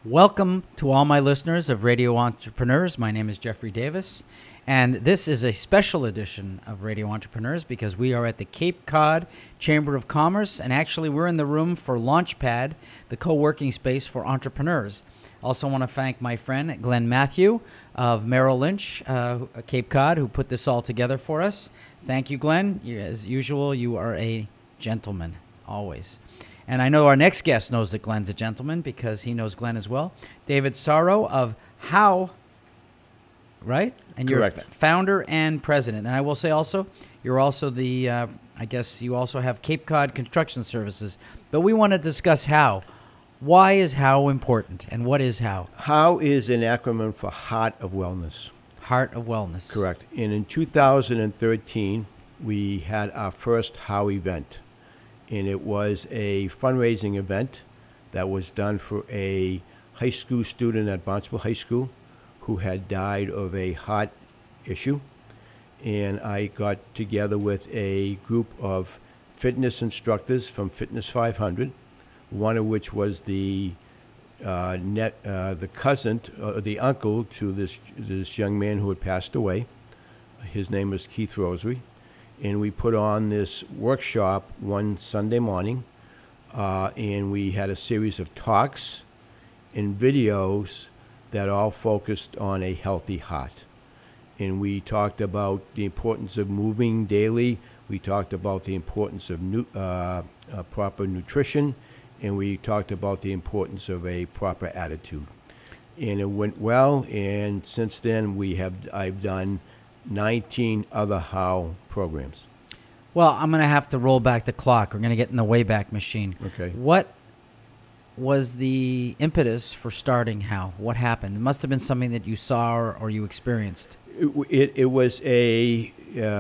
Welcome to all my listeners of Radio Entrepreneurs. My name is Jeffrey Davis, and this is a special edition of Radio Entrepreneurs because we are at the Cape Cod Chamber of Commerce, and actually we're in the room for Launchpad, the co-working space for entrepreneurs. Also want to thank my friend Glenn Matthew of Merrill Lynch, Cape Cod, who put this all together for us. Thank you, Glenn. As usual, you are a gentleman, always. And I know our next guest knows that Glenn's a gentleman because he knows Glenn as well. David Sorrow of How, right? And you're founder and president. And I will say also, you're also the, I guess you also have Cape Cod Construction Services. But we want to discuss How. Why is How important, and what is How? How is an acronym for Heart of Wellness. Heart of Wellness. Correct. And in 2013, we had our first How event. And it was a fundraising event that was done for a high school student at Barnstable High School who had died of a heart issue. And I got together with a group of fitness instructors from Fitness 500, one of which was the cousin, the uncle to this young man who had passed away. His name was Keith Rosary. And we put on this workshop one Sunday morning, and we had a series of talks and videos that all focused on a healthy heart. And we talked about the importance of moving daily. We talked about the importance of proper nutrition, and we talked about the importance of a proper attitude. And it went well, and since then I've done 19 other How programs. Well, I'm going to have to roll back the clock. We're going to get in the Wayback Machine. Okay. What was the impetus for starting How? What happened? It must have been something that you saw or you experienced. It was I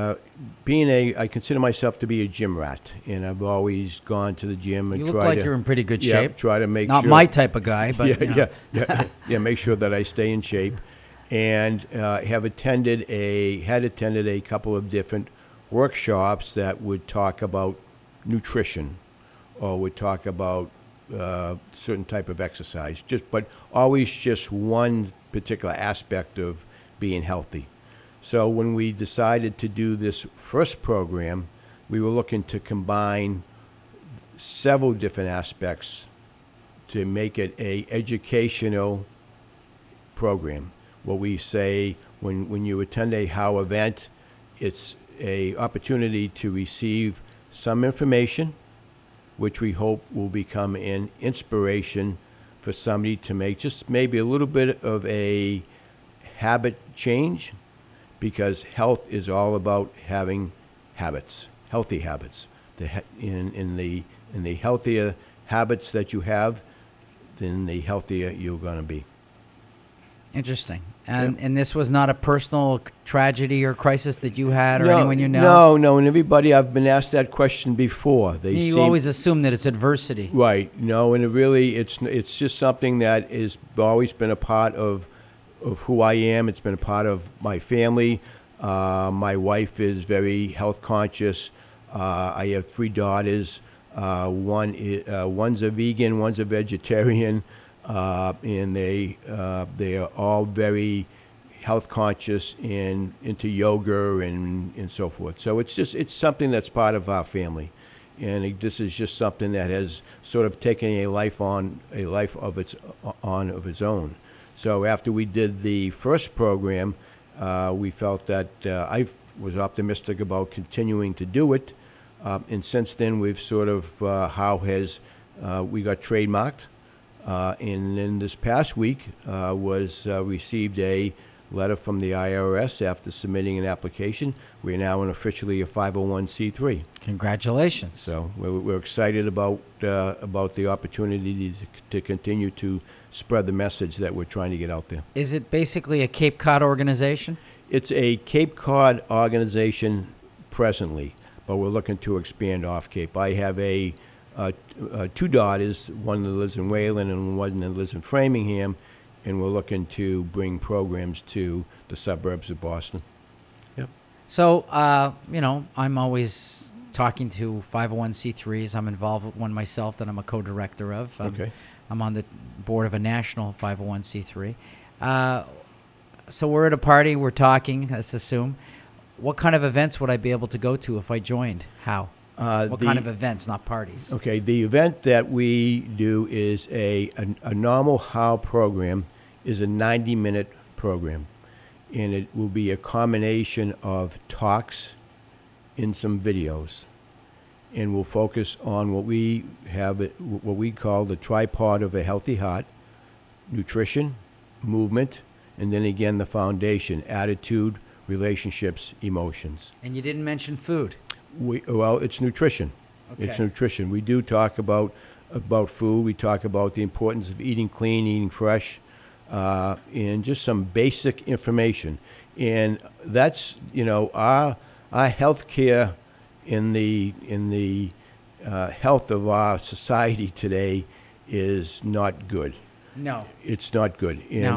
consider myself to be a gym rat, and I've always gone to the gym and you look like you're in pretty good shape. Try to make Not sure. Not my type of guy, but make sure that I stay in shape. And had attended a couple of different workshops that would talk about nutrition or would talk about certain type of exercise, but always just one particular aspect of being healthy. So when we decided to do this first program, we were looking to combine several different aspects to make it a educational program. What we say when you attend a How event, it's a opportunity to receive some information, which we hope will become an inspiration for somebody to make just maybe a little bit of a habit change, because health is all about having habits, healthy habits. In the healthier habits that you have, then the healthier you're going to be. Interesting. And this was not a personal tragedy or crisis that you had or anyone you know? No. And everybody, I've been asked that question before. You always assume that it's adversity. Right. No, and it's just something that has always been a part of who I am. It's been a part of my family. My wife is very health conscious. I have 3 daughters. One's a vegan, one's a vegetarian. And they are all very health conscious and into yoga and so forth. So it's something that's part of our family, and this is just something that has sort of taken a life of its own. So after we did the first program, we felt that I was optimistic about continuing to do it, and since then we've sort of we got trademarked. And then this past week received a letter from the IRS after submitting an application. We're now officially a 501c3. Congratulations! So we're excited about the opportunity to continue to spread the message that we're trying to get out there. Is it basically a Cape Cod organization? It's a Cape Cod organization presently, but we're looking to expand off Cape. I have 2 daughters, one that lives in Wayland and one that lives in Framingham, and we're looking to bring programs to the suburbs of Boston. Yep. So, I'm always talking to 501c3s. I'm involved with one myself that I'm a co-director of. Okay. I'm on the board of a national 501c3. So we're at a party. We're talking. Let's assume. What kind of events would I be able to go to if I joined? How? What kind of events, not parties? Okay, the event that we do is a normal HOW program is a 90-minute program, and it will be a combination of talks and some videos, and we'll focus on what we call the tripod of a healthy heart: nutrition, movement, and then again the foundation: attitude, relationships, emotions. And you didn't mention food. Well, it's nutrition. Okay. It's nutrition. We do talk about food. We talk about the importance of eating clean, eating fresh, and just some basic information. And that's, our healthcare in the health of our society today is not good. No. It's not good. And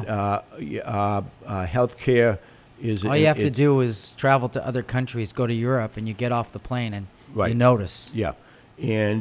healthcare is... All you have to do is travel to other countries, go to Europe, and you get off the plane and Right. you notice. Yeah. And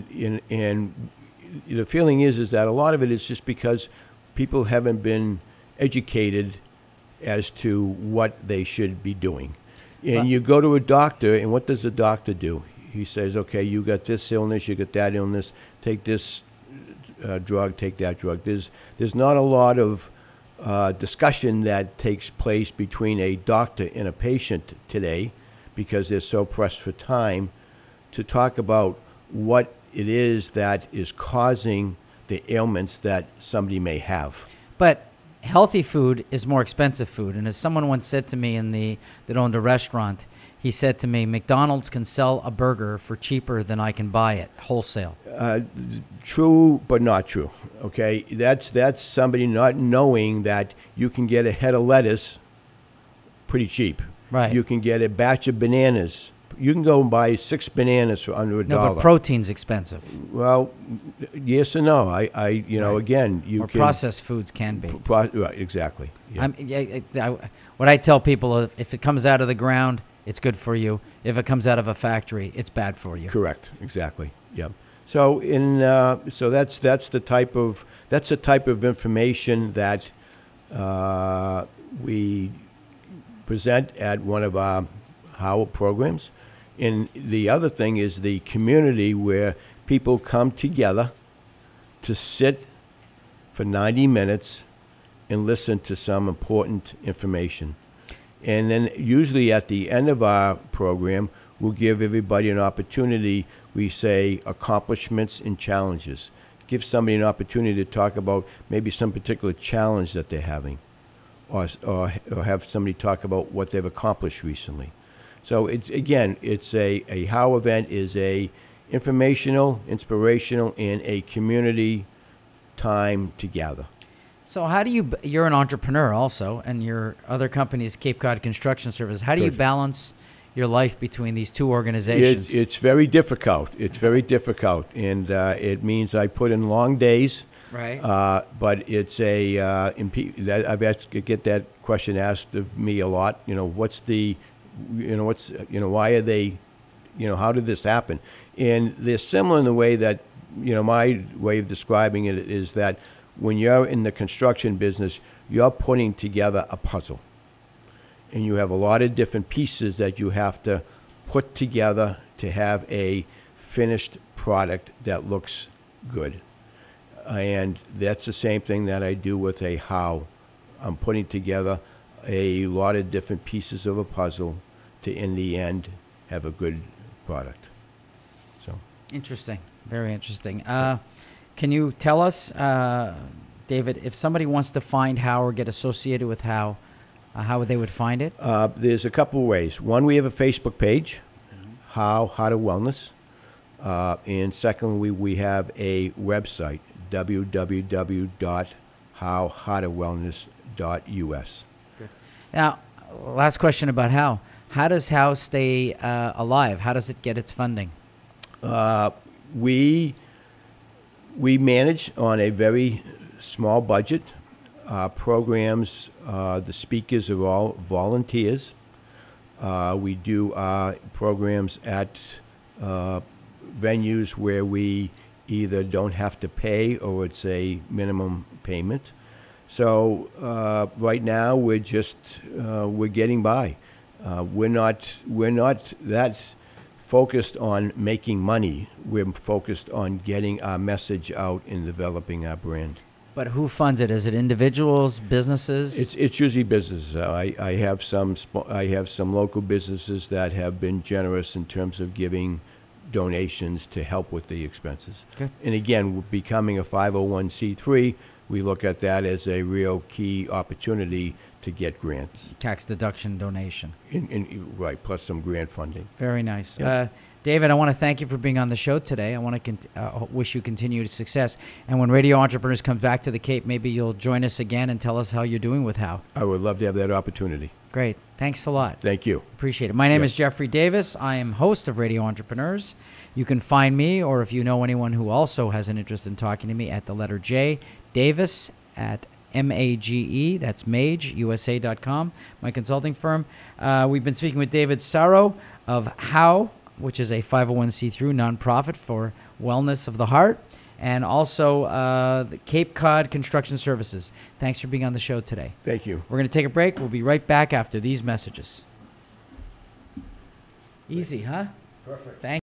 the feeling is that a lot of it is just because people haven't been educated as to what they should be doing. And you go to a doctor, and what does the doctor do? He says, okay, you got this illness, you got that illness, take this drug, take that drug. There's not a lot of discussion that takes place between a doctor and a patient today, because they're so pressed for time, to talk about what it is that is causing the ailments that somebody may have. But healthy food is more expensive food. And as someone once said to me that owned a restaurant, he said to me, McDonald's can sell a burger for cheaper than I can buy it wholesale. True, but not true. Okay, that's somebody not knowing that you can get a head of lettuce pretty cheap. Right. You can get a batch of bananas. You can go and buy 6 bananas for under $1. No, but protein's expensive. Well, yes and no. I Right. again, you or can... processed foods can be. Right, exactly. Yeah. What I tell people, if it comes out of the ground, it's good for you. If it comes out of a factory, it's bad for you. Correct. Exactly. Yep. So that's the type of information that we present at one of our HOW programs. And the other thing is the community, where people come together to sit for 90 minutes and listen to some important information. And then usually at the end of our program, we'll give everybody an opportunity. We say accomplishments and challenges. Give somebody an opportunity to talk about maybe some particular challenge that they're having, or have somebody talk about what they've accomplished recently. So it's a HOW event is a informational, inspirational, and a community time together. So how do you're an entrepreneur also, and your other company is Cape Cod Construction Service. How do you balance your life between these two organizations? It's very difficult. It's very difficult, and it means I put in long days. Right. But it's I've get that question asked of me a lot. Why are they, how did this happen? And they're similar in the way that, my way of describing it is that when you're in the construction business, you're putting together a puzzle. And you have a lot of different pieces that you have to put together to have a finished product that looks good. And that's the same thing that I do with a HOW. I'm putting together a lot of different pieces of a puzzle to, in the end, have a good product. So Interesting. Very interesting. Can you tell us, David, if somebody wants to find HOW or get associated with HOW, how they would find it? There's a couple of ways. One, we have a Facebook page, HOW to Wellness. And secondly, we have a website, www.howtowellness.us. Good. Now, last question about HOW. How does HOW stay alive? How does it get its funding? We manage on a very small budget. Programs, the speakers are all volunteers. We do programs at venues where we either don't have to pay or it's a minimum payment. So right now we're just we're getting by. We're not that focused on making money. We're focused on getting our message out and developing our brand. But who funds it? Is it individuals, businesses? It's usually businesses. I have some local businesses that have been generous in terms of giving donations to help with the expenses. Good. And again, becoming a 501c3, we look at that as a real key opportunity to get grants. Tax deduction donation. Right, plus some grant funding. Very nice. Yeah. David, I want to thank you for being on the show today. I want to wish you continued success. And when Radio Entrepreneurs comes back to the Cape, maybe you'll join us again and tell us how you're doing with How. I would love to have that opportunity. Great. Thanks a lot. Thank you. Appreciate it. My name is Jeffrey Davis. I am host of Radio Entrepreneurs. You can find me, or if you know anyone who also has an interest in talking to me, at the letter J, Davis at MAGE, that's mageusa.com, my consulting firm. We've been speaking with David Sarro of How, which is a 501c3 nonprofit for wellness of the heart, and also the Cape Cod Construction Services. Thanks for being on the show today. Thank you. We're going to take a break. We'll be right back after these messages. Easy, huh? Perfect. Thank